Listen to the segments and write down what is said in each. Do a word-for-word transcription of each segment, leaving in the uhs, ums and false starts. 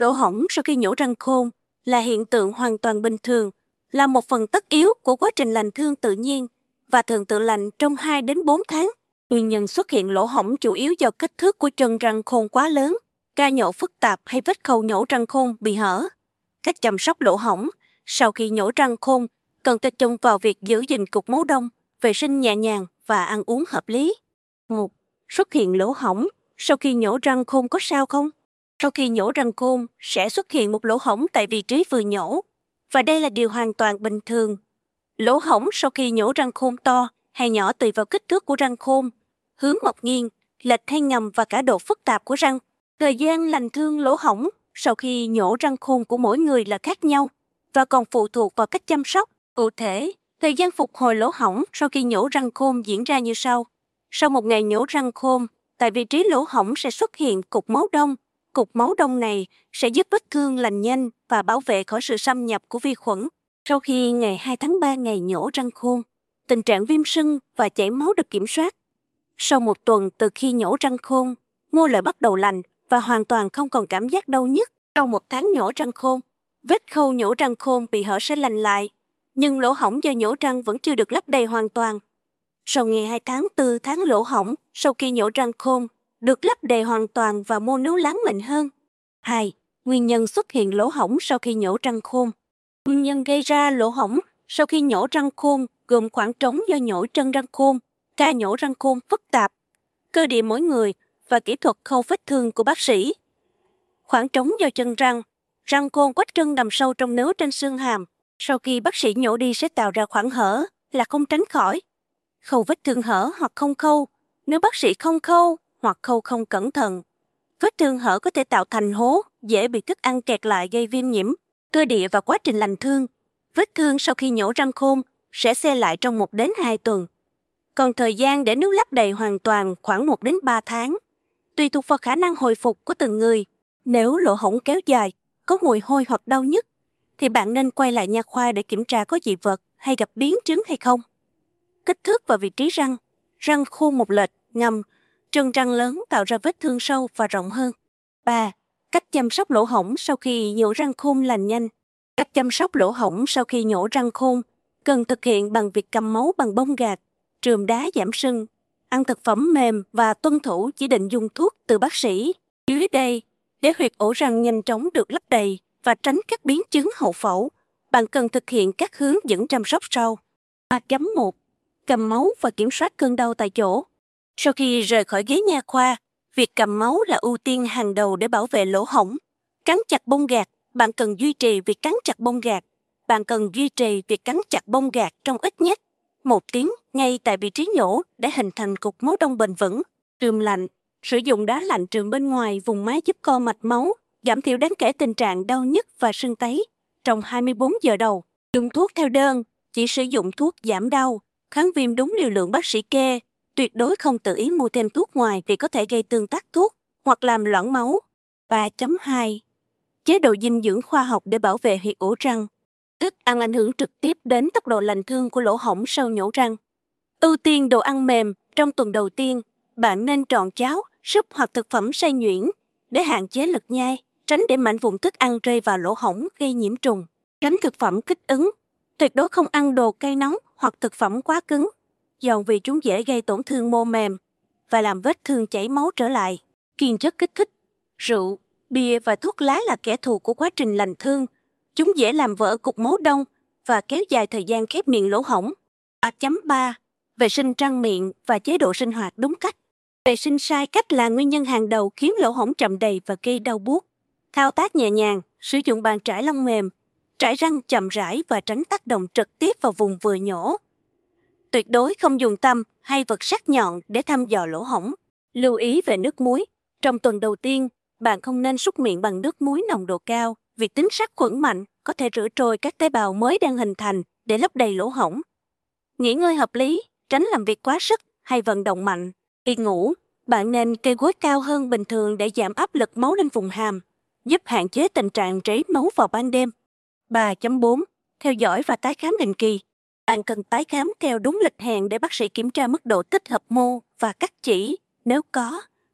Lỗ hổng sau khi nhổ răng khôn là hiện tượng hoàn toàn bình thường, là một phần tất yếu của quá trình lành thương tự nhiên và thường tự lành trong hai đến bốn tháng. Nguyên nhân xuất hiện lỗ hổng chủ yếu do kích thước của chân răng khôn quá lớn, ca nhổ phức tạp hay vết khâu nhổ răng khôn bị hở. Cách chăm sóc lỗ hổng sau khi nhổ răng khôn cần tập trung vào việc giữ gìn cục máu đông, vệ sinh nhẹ nhàng và ăn uống hợp lý. một. Xuất hiện lỗ hổng sau khi nhổ răng khôn có sao không? Sau khi nhổ răng khôn sẽ xuất hiện một lỗ hổng tại vị trí vừa nhổ, và đây là điều hoàn toàn bình thường. Lỗ hổng sau khi nhổ răng khôn to hay nhỏ tùy vào kích thước của răng khôn, hướng mọc nghiêng, lệch hay ngầm và cả độ phức tạp của răng. Thời gian lành thương lỗ hổng sau khi nhổ răng khôn của mỗi người là khác nhau và còn phụ thuộc vào cách chăm sóc. Cụ thể, thời gian phục hồi lỗ hổng sau khi nhổ răng khôn diễn ra như sau. Sau một ngày nhổ răng khôn, tại vị trí lỗ hổng sẽ xuất hiện cục máu đông. Cục máu đông này sẽ giúp vết thương lành nhanh và bảo vệ khỏi sự xâm nhập của vi khuẩn. Sau khi ngày hai tháng ba ngày nhổ răng khôn, tình trạng viêm sưng và chảy máu được kiểm soát. Sau một tuần từ khi nhổ răng khôn, môi lại bắt đầu lành và hoàn toàn không còn cảm giác đau nhức. Sau một tháng nhổ răng khôn, vết khâu nhổ răng khôn bị hở sẽ lành lại, nhưng lỗ hổng do nhổ răng vẫn chưa được lấp đầy hoàn toàn. Sau ngày hai tháng tư tháng lỗ hổng sau khi nhổ răng khôn được lấp đầy hoàn toàn và mô nướu láng mịn hơn. hai. Nguyên nhân xuất hiện lỗ hổng sau khi nhổ răng khôn. Nguyên nhân gây ra lỗ hổng sau khi nhổ răng khôn gồm khoảng trống do nhổ chân răng khôn, ca nhổ răng khôn phức tạp, cơ địa mỗi người và kỹ thuật khâu vết thương của bác sĩ. Khoảng trống do chân răng, răng khôn quách chân nằm sâu trong nướu trên xương hàm. Sau khi bác sĩ nhổ đi sẽ tạo ra khoảng hở là không tránh khỏi. Khâu vết thương hở hoặc không khâu, nếu bác sĩ không khâu hoặc khâu không cẩn thận, vết thương hở có thể tạo thành hố, dễ bị thức ăn kẹt lại gây viêm nhiễm. Cơ địa và quá trình lành thương. Vết thương sau khi nhổ răng khôn sẽ xe lại trong một đến hai tuần. Còn thời gian để nướu lấp đầy hoàn toàn khoảng một đến ba tháng. Tùy thuộc vào khả năng hồi phục của từng người. Nếu lỗ hổng kéo dài, có mùi hôi hoặc đau nhức, thì bạn nên quay lại nha khoa để kiểm tra có dị vật hay gặp biến chứng hay không. Kích thước và vị trí răng. Răng khôn một lệch, ngầm, chân răng lớn tạo ra vết thương sâu và rộng hơn. ba. Cách chăm sóc lỗ hổng sau khi nhổ răng khôn lành nhanh. Cách chăm sóc lỗ hổng sau khi nhổ răng khôn cần thực hiện bằng việc cầm máu bằng bông gạc, trườm đá giảm sưng, ăn thực phẩm mềm và tuân thủ chỉ định dùng thuốc từ bác sĩ. Dưới đây, để huyệt ổ răng nhanh chóng được lấp đầy và tránh các biến chứng hậu phẫu, bạn cần thực hiện các hướng dẫn chăm sóc sau. ba chấm một. Cầm máu và kiểm soát cơn đau tại chỗ. Sau khi rời khỏi ghế nha khoa, việc cầm máu là ưu tiên hàng đầu để bảo vệ lỗ hổng. Cắn chặt bông gạc, bạn cần duy trì việc cắn chặt bông gạc. Bạn cần duy trì việc cắn chặt bông gạc trong ít nhất một tiếng ngay tại vị trí nhổ để hình thành cục máu đông bền vững. Trườm lạnh. Sử dụng đá lạnh trườm bên ngoài vùng má giúp co mạch máu, giảm thiểu đáng kể tình trạng đau nhức và sưng tấy trong hai mươi bốn giờ đầu. Dùng thuốc theo đơn, chỉ sử dụng thuốc giảm đau, kháng viêm đúng liều lượng bác sĩ kê. Tuyệt đối không tự ý mua thêm thuốc ngoài vì có thể gây tương tác thuốc hoặc làm loãng máu. ba chấm hai. Chế độ dinh dưỡng khoa học để bảo vệ huyệt ổ răng. Thức ăn ảnh hưởng trực tiếp đến tốc độ lành thương của lỗ hổng sau nhổ răng. Ưu tiên đồ ăn mềm. Trong tuần đầu tiên, bạn nên chọn cháo, súp hoặc thực phẩm xay nhuyễn để hạn chế lực nhai, tránh để mảnh vụn thức ăn rơi vào lỗ hổng gây nhiễm trùng. Tránh thực phẩm kích ứng. Tuyệt đối không ăn đồ cay nóng hoặc thực phẩm quá cứng, dầu vì chúng dễ gây tổn thương mô mềm và làm vết thương chảy máu trở lại. Kiêng chất kích thích. Rượu, bia và thuốc lá là kẻ thù của quá trình lành thương. Chúng dễ làm vỡ cục máu đông và kéo dài thời gian khép miệng lỗ hổng. ba chấm ba. Vệ sinh răng miệng và chế độ sinh hoạt đúng cách. Vệ sinh sai cách là nguyên nhân hàng đầu khiến lỗ hổng chậm đầy và gây đau buốt. Thao tác nhẹ nhàng, sử dụng bàn trải lông mềm, trải răng chậm rãi và tránh tác động trực tiếp vào vùng vừa nhổ. Tuyệt đối không dùng tăm hay vật sắc nhọn để thăm dò lỗ hổng. Lưu ý về nước muối. Trong tuần đầu tiên, bạn không nên súc miệng bằng nước muối nồng độ cao vì tính sát khuẩn mạnh có thể rửa trôi các tế bào mới đang hình thành để lấp đầy lỗ hổng. Nghỉ ngơi hợp lý, tránh làm việc quá sức hay vận động mạnh. Khi ngủ, bạn nên kê gối cao hơn bình thường để giảm áp lực máu lên vùng hàm, giúp hạn chế tình trạng rấy máu vào ban đêm. ba chấm bốn. Theo dõi và tái khám định kỳ. Bạn cần tái khám theo đúng lịch hẹn để bác sĩ kiểm tra mức độ tích hợp mô và cắt chỉ nếu có.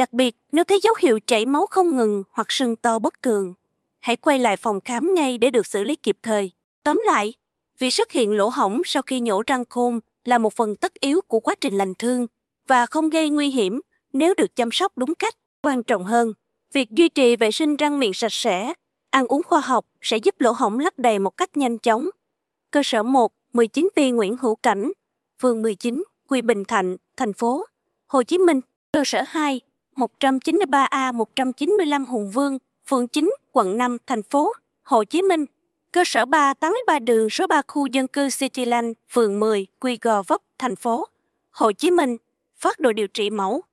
Đặc biệt, nếu thấy dấu hiệu chảy máu không ngừng hoặc sưng to bất thường, hãy quay lại phòng khám ngay để được xử lý kịp thời. Tóm lại, việc xuất hiện lỗ hổng sau khi nhổ răng khôn là một phần tất yếu của quá trình lành thương và không gây nguy hiểm nếu được chăm sóc đúng cách. Quan trọng hơn, việc duy trì vệ sinh răng miệng sạch sẽ, ăn uống khoa học sẽ giúp lỗ hổng lấp đầy một cách nhanh chóng. Cơ sở một, mười chín Ty Nguyễn Hữu Cảnh, phường mười chín, quận Bình Thạnh, thành phố Hồ Chí Minh. Cơ sở hai, một trăm chín mươi ba A một trăm chín mươi lăm Hùng Vương, phường chín, quận năm, thành phố Hồ Chí Minh. Cơ sở ba, tám mươi ba đường số ba khu dân cư Cityland, phường mười, quận Gò Vấp, thành phố Hồ Chí Minh. Phát đồ điều trị mẫu.